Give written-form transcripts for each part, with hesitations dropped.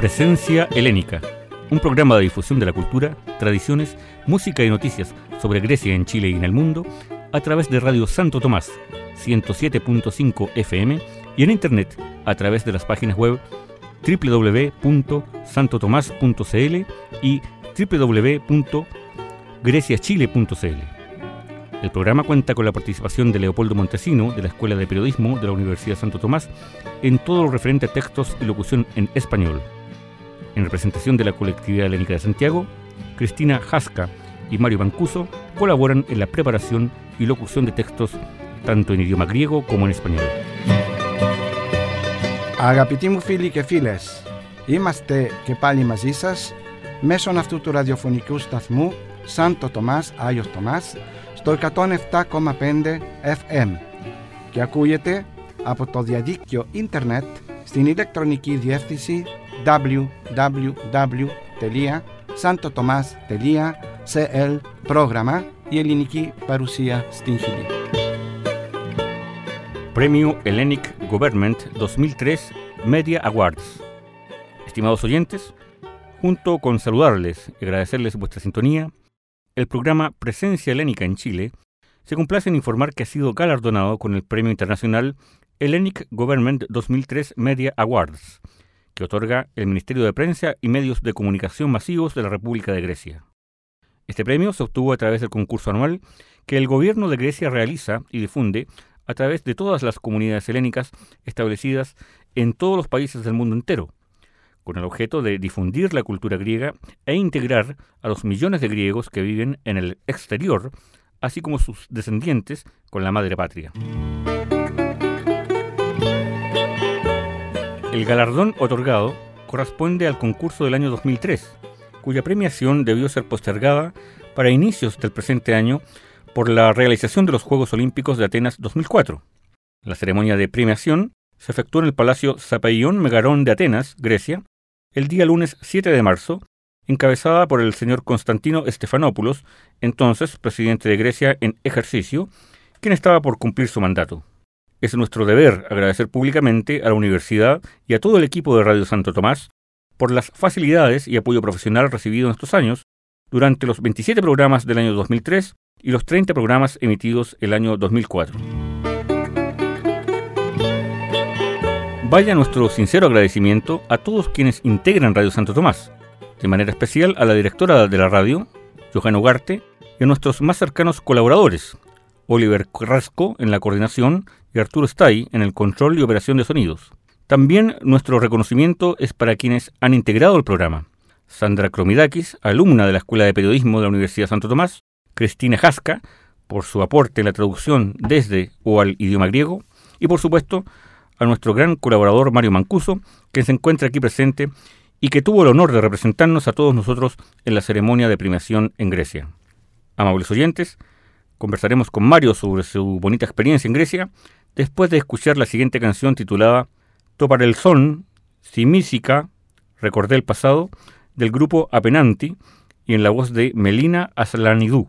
Presencia Helénica, un programa de difusión de la cultura, tradiciones, música y noticias sobre Grecia en Chile y en el mundo a través de Radio Santo Tomás, 107.5 FM y en internet a través de las páginas web www.santotomás.cl y www.greciachile.cl. El programa cuenta con la participación de Leopoldo Montesino, de la Escuela de Periodismo de la Universidad Santo Tomás, en todo lo referente a textos y locución en español. En representación de la colectividad helénica de Santiago, Cristina Jasca y Mario Mancuso colaboran en la preparación y locución de textos tanto en idioma griego como en español. Αγαπητοί μου φίλοι και φίλες, είμαστε και πάλι μαζί σας μέσω αυτού του ραδιοφωνικού σταθμού Σάντο Τομάς, Άγιος Τομάς, στο 107,5 FM και ακούγεται από το διαδίκτυο ίντερνετ στην ηλεκτρονική διεύθυνση www.santotomas.cl πρόγραμμα η ελληνική παρουσία στην Χιλή. Premio Hellenic Government 2003 Media Awards. Estimados oyentes, junto con saludarles y agradecerles vuestra sintonía, el programa Presencia Helénica en Chile se complace en informar que ha sido galardonado con el Premio Internacional Hellenic Government 2003 Media Awards, que otorga el Ministerio de Prensa y Medios de Comunicación Masivos de la República de Grecia. Este premio se obtuvo a través del concurso anual que el gobierno de Grecia realiza y difunde a través de todas las comunidades helénicas establecidas en todos los países del mundo entero, con el objeto de difundir la cultura griega e integrar a los millones de griegos que viven en el exterior, así como sus descendientes, con la madre patria. El galardón otorgado corresponde al concurso del año 2003, cuya premiación debió ser postergada para inicios del presente año por la realización de los Juegos Olímpicos de Atenas 2004. La ceremonia de premiación se efectuó en el Palacio Zapeion Megarón de Atenas, Grecia, el día lunes 7 de marzo, encabezada por el señor Constantino Stefanopoulos, entonces presidente de Grecia en ejercicio, quien estaba por cumplir su mandato. Es nuestro deber agradecer públicamente a la universidad y a todo el equipo de Radio Santo Tomás por las facilidades y apoyo profesional recibido en estos años, durante los 27 programas del año 2003 y los 30 programas emitidos el año 2004. Vaya nuestro sincero agradecimiento a todos quienes integran Radio Santo Tomás, de manera especial a la directora de la radio, Johanna Ugarte, y a nuestros más cercanos colaboradores, Oliver Carrasco en la coordinación y Arturo Stay en el control y operación de sonidos. También nuestro reconocimiento es para quienes han integrado el programa: Sandra Kromidakis, alumna de la Escuela de Periodismo de la Universidad Santo Tomás, Cristina Jasca, por su aporte en la traducción desde o al idioma griego, y por supuesto a nuestro gran colaborador Mario Mancuso, que se encuentra aquí presente y que tuvo el honor de representarnos a todos nosotros en la ceremonia de premiación en Grecia. Amables oyentes, conversaremos con Mario sobre su bonita experiencia en Grecia, después de escuchar la siguiente canción titulada Topar el Son, Simísica, Recordé el Pasado, del grupo Apenanti, y en la voz de Melina Aslanidou.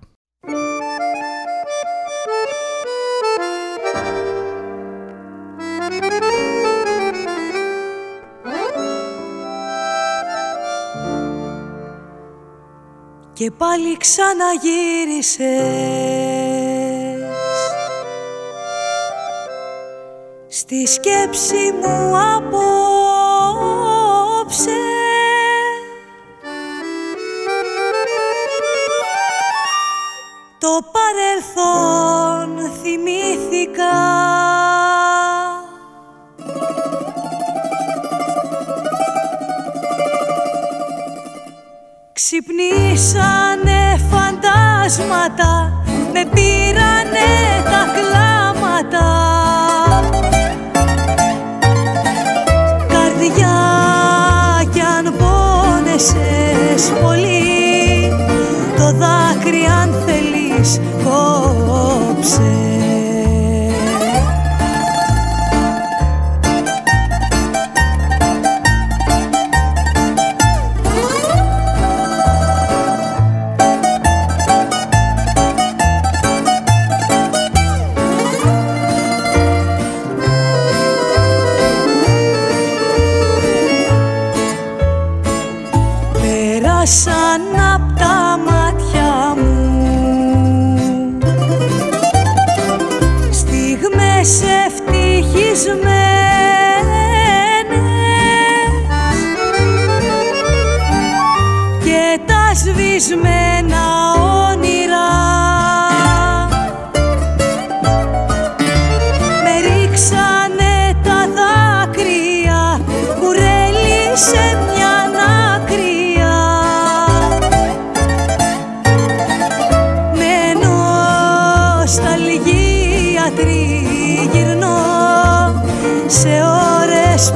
Και πάλι ξαναγύρισες στη σκέψη μου απόψε. Το παρελθόν θυμήθηκα. Ξυπνήσανε φαντάσματα, με πήρανε τα κλάματα. Καρδιά κι αν πόνεσες πολύ, το δάκρυ αν θέλεις κόψε. στιγμές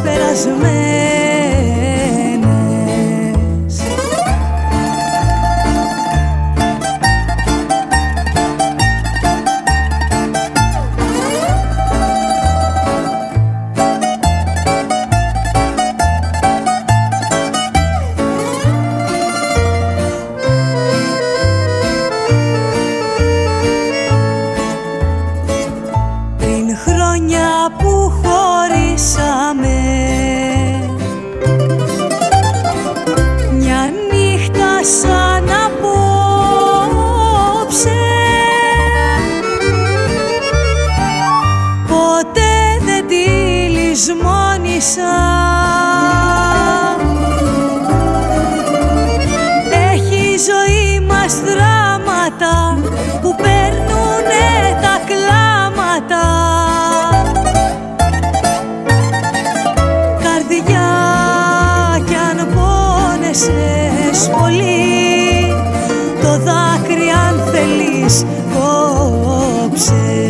περασμένες. Έχει η ζωή μας δράματα που παίρνουνε τα κλάματα. Καρδιά κι αν πόνεσες πολύ, το δάκρυ αν θέλεις κόψε.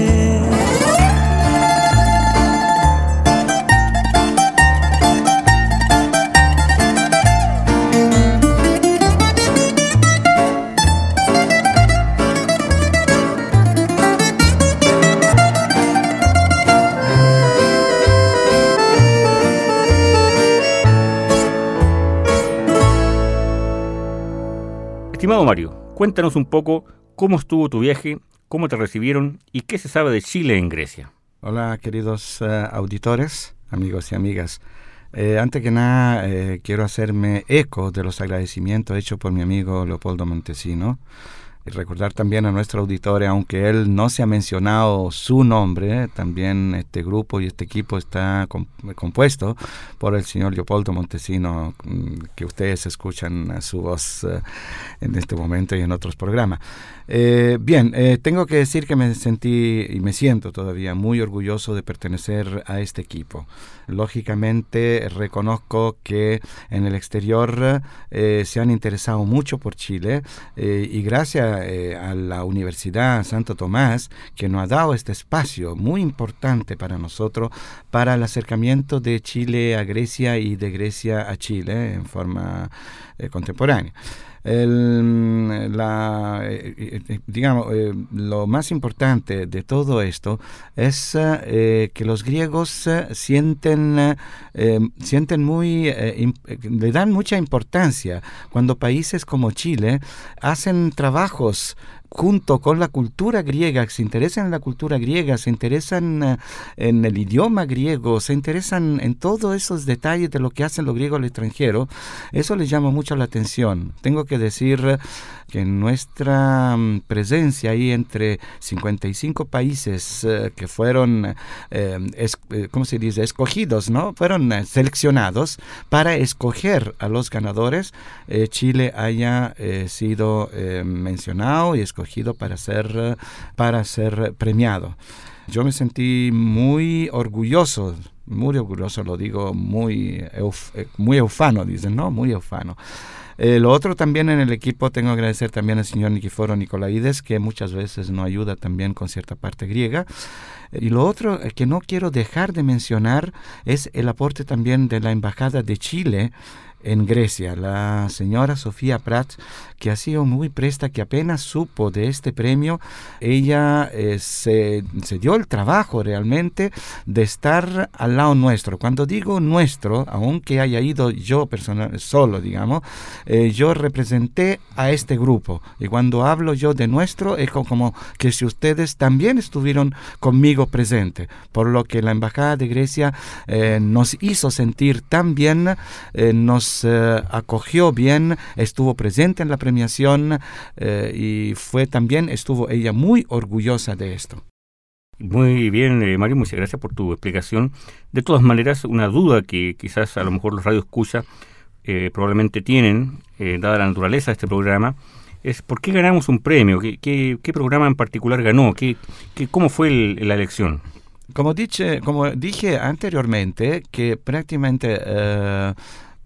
Estimado Mario, cuéntanos un poco cómo estuvo tu viaje, cómo te recibieron y qué se sabe de Chile en Grecia. Hola, queridos auditores, amigos y amigas. Antes que nada, quiero hacerme eco de los agradecimientos hechos por mi amigo Leopoldo Montesino. Y recordar también a nuestro auditorio, aunque él no se ha mencionado su nombre, también este grupo y este equipo está compuesto por el señor Leopoldo Montesino, que ustedes escuchan su voz en este momento y en otros programas. Tengo que decir que me sentí y me siento todavía muy orgulloso de pertenecer a este equipo. Lógicamente reconozco que en el exterior se han interesado mucho por Chile y gracias a la Universidad Santo Tomás, que nos ha dado este espacio muy importante para nosotros, para el acercamiento de Chile a Grecia y de Grecia a Chile en forma contemporánea. Lo más importante de todo esto es que los griegos sienten le dan mucha importancia cuando países como Chile hacen trabajos junto con la cultura griega, se interesan en la cultura griega, se interesan en el idioma griego, se interesan en todos esos detalles de lo que hacen los griegos al extranjero. Eso les llama mucho la atención. Tengo que decir que nuestra presencia ahí entre 55 países que fueron, escogidos, ¿no? Fueron seleccionados para escoger a los ganadores, Chile haya sido mencionado y escogido para ser premiado. Yo me sentí muy orgulloso, lo digo muy eufano, dicen, ¿no? Muy eufano. Lo otro también en el equipo, tengo que agradecer también al señor Nikiforo Nicolaides, que muchas veces nos ayuda también con cierta parte griega. Y lo otro que no quiero dejar de mencionar es el aporte también de la Embajada de Chile en Grecia, la señora Sofía Prat, que ha sido muy presta, que apenas supo de este premio, ella se dio el trabajo realmente de estar al lado nuestro. Cuando digo nuestro, aunque haya ido yo solo, digamos, yo representé a este grupo, y cuando hablo yo de nuestro, es como que si ustedes también estuvieron conmigo presente, por lo que la Embajada de Grecia nos hizo sentir tan bien, nos acogió bien, estuvo presente en la premiación y estuvo ella muy orgullosa de esto. Muy bien, Mario, muchas gracias por tu explicación. De todas maneras, una duda que quizás a lo mejor los radioescuchas probablemente tienen, dada la naturaleza de este programa, es ¿por qué ganamos un premio? ¿Qué programa en particular ganó? ¿Cómo fue la elección? Como dije anteriormente, que prácticamente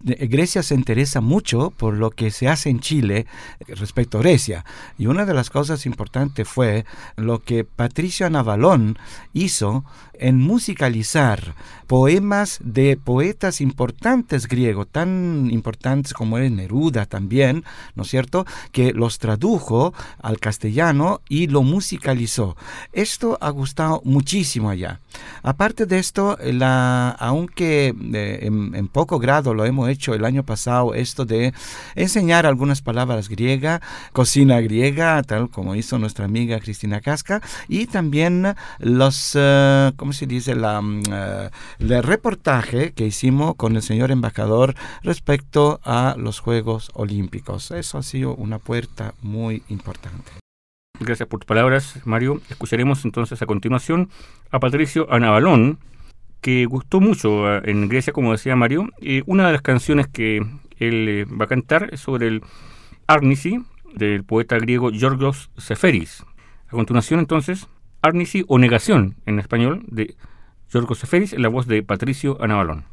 Grecia se interesa mucho por lo que se hace en Chile respecto a Grecia. Y una de las cosas importantes fue lo que Patricio Anabalón hizo en musicalizar poemas de poetas importantes griegos, tan importantes como es Neruda también, ¿no es cierto?, que los tradujo al castellano y lo musicalizó. Esto ha gustado muchísimo allá. Aparte de esto, aunque en poco grado lo hemos hecho el año pasado, esto de enseñar algunas palabras griegas, cocina griega, tal como hizo nuestra amiga Cristina Casca, y también los, ¿cómo se dice?, el reportaje que hicimos con el señor embajador respecto a los Juegos Olímpicos. Eso ha sido una puerta muy importante. Gracias por tus palabras, Mario. Escucharemos entonces a continuación a Patricio Anabalón, que gustó mucho en Grecia, como decía Mario. Una de las canciones que él va a cantar es sobre el Arnisi, del poeta griego Yorgos Seferis. A continuación, entonces, Arnisi o Negación, en español, de Yorgos Seferis, en la voz de Patricio Anabalón.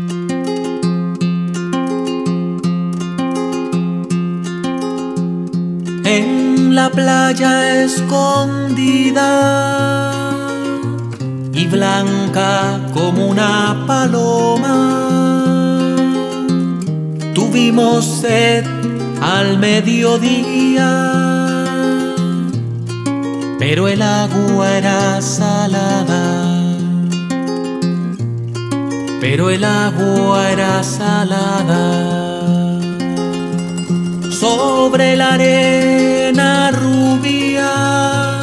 En la playa escondida y blanca como una paloma, tuvimos sed al mediodía, pero el agua era salada, sobre la arena rubia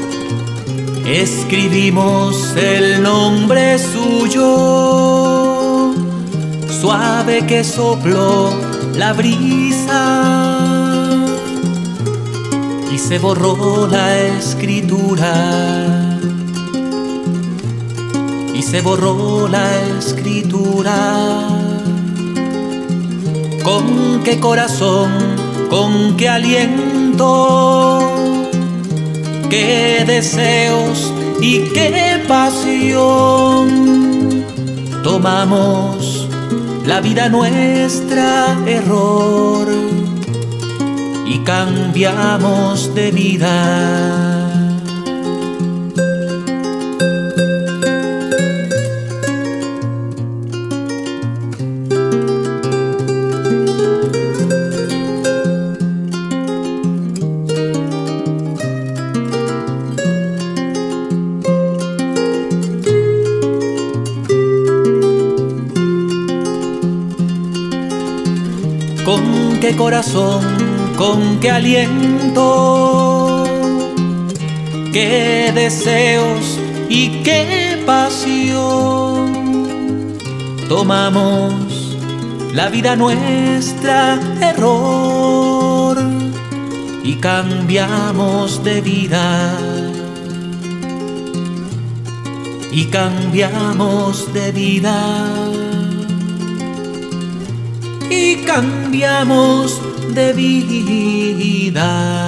escribimos el nombre suyo, suave que sopló la brisa y se borró la escritura. ¿Con qué corazón, con qué aliento, qué deseos y qué pasión tomamos la vida nuestra error y cambiamos de vida? ¿Con qué corazón, con qué aliento, qué deseos y qué pasión tomamos la vida nuestra error y cambiamos de vida? Y cambiamos de vida. Y cambiamos de vida.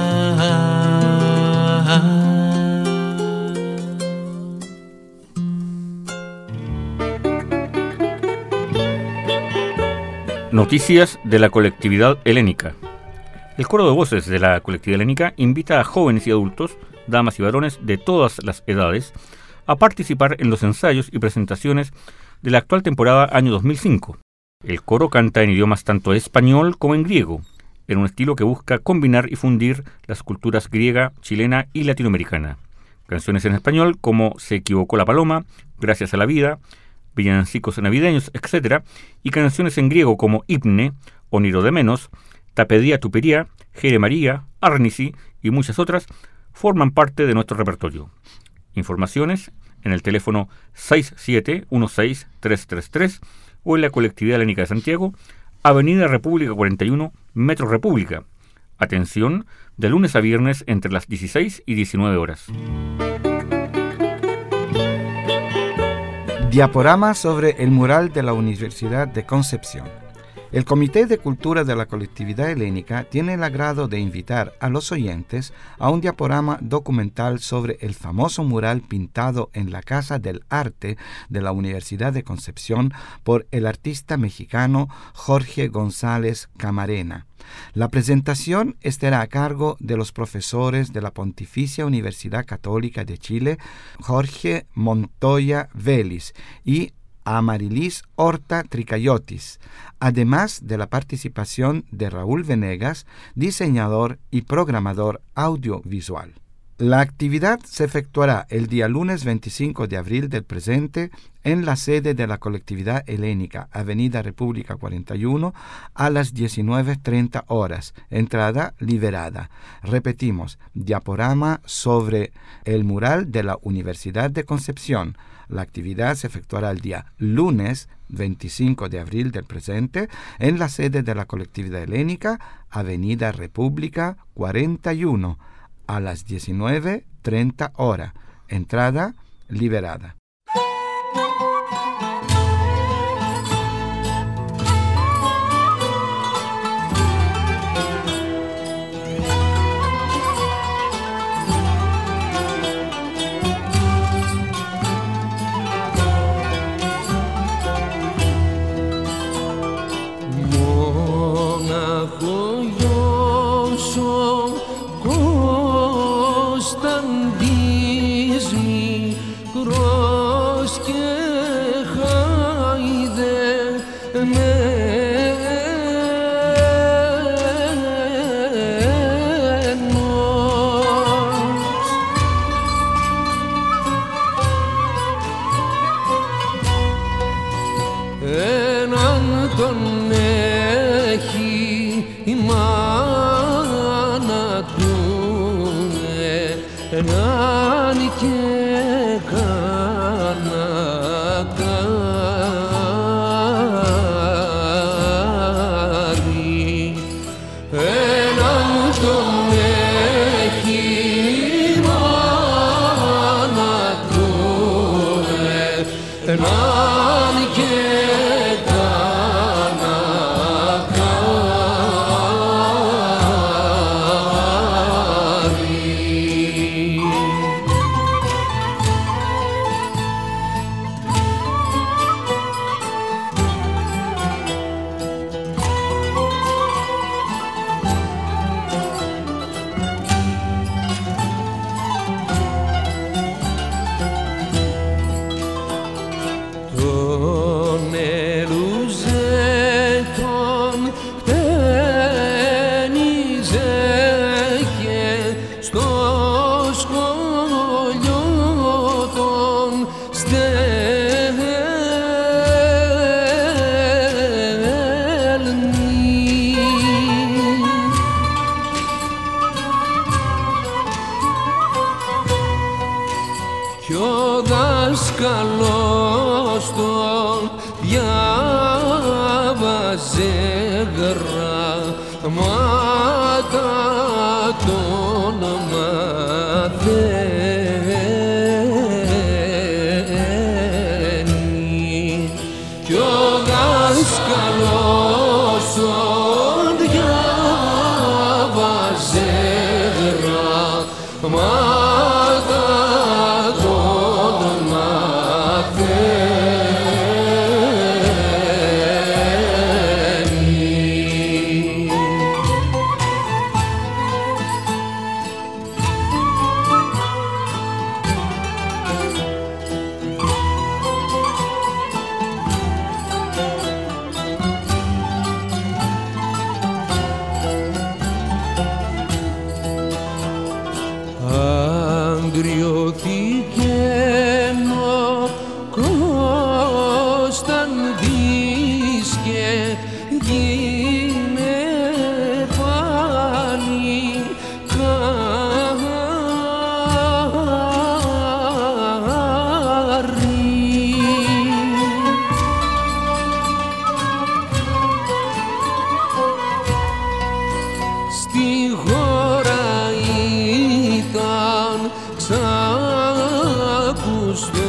Noticias de la colectividad helénica. El coro de voces de la colectividad helénica invita a jóvenes y adultos, damas y varones de todas las edades, a participar en los ensayos y presentaciones de la actual temporada año 2005. El coro canta en idiomas tanto español como en griego, en un estilo que busca combinar y fundir las culturas griega, chilena y latinoamericana. Canciones en español como Se equivocó la paloma, Gracias a la vida, villancicos navideños, etc. Y canciones en griego como Himne, Oniro de menos, Tapedía tupería, Jere María, Arnisi y muchas otras forman parte de nuestro repertorio. Informaciones en el teléfono 6716-333 o en la colectividad helénica de Santiago, Avenida República 41, Metro República. Atención, de lunes a viernes entre las 16 y 19 horas. Diaporama sobre el mural de la Universidad de Concepción. El Comité de Cultura de la Colectividad Helénica tiene el agrado de invitar a los oyentes a un diaporama documental sobre el famoso mural pintado en la Casa del Arte de la Universidad de Concepción por el artista mexicano Jorge González Camarena. La presentación estará a cargo de los profesores de la Pontificia Universidad Católica de Chile, Jorge Montoya Vélez y Amarilis Horta Tricayotis, además de la participación de Raúl Venegas, diseñador y programador audiovisual. La actividad se efectuará el día lunes 25 de abril del presente en la sede de la Colectividad Helénica, Avenida República 41, a las 19:30 horas, entrada liberada. Repetimos, diaporama sobre el mural de la Universidad de Concepción. La actividad se efectuará el día lunes 25 de abril del presente en la sede de la Colectividad Helénica, Avenida República 41, a las 19:30 horas. Entrada liberada.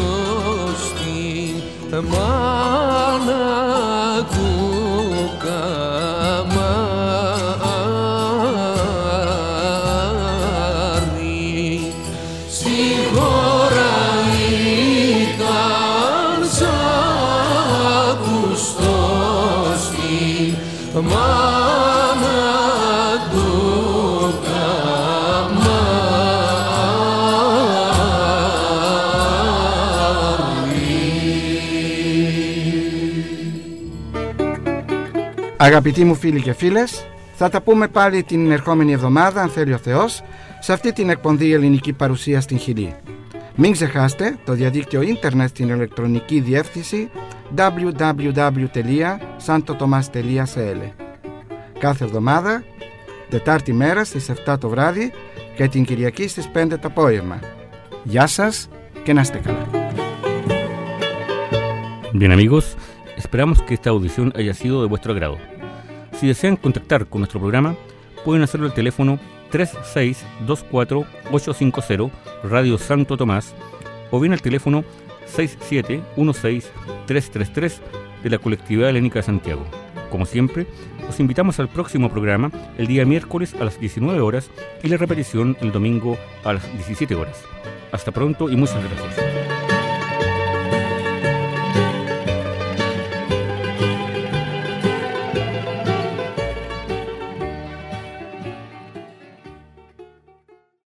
μάνα του Αγαπητοί μου φίλοι και φίλες, θα τα πούμε πάλι την ερχόμενη εβδομάδα, αν θέλει ο Θεός, σε αυτή την εκπομπή ελληνική παρουσία στην Χιλή. Μην ξεχάσετε το διαδίκτυο ίντερνετ στην ηλεκτρονική διεύθυνση www.santotomas.cl. Κάθε εβδομάδα, Τετάρτη μέρα στις 7 το βράδυ και την Κυριακή στις 5 το απόγευμα. Γεια σας και να είστε καλά. Bien amigos, esperamos que esta audición haya sido de vuestro agrado. Si desean contactar con nuestro programa, pueden hacerlo al teléfono 3624-850 Radio Santo Tomás o bien al teléfono 6716-333 de la Colectividad Helénica de Santiago. Como siempre, os invitamos al próximo programa el día miércoles a las 19 horas y la repetición el domingo a las 17 horas. Hasta pronto y muchas gracias.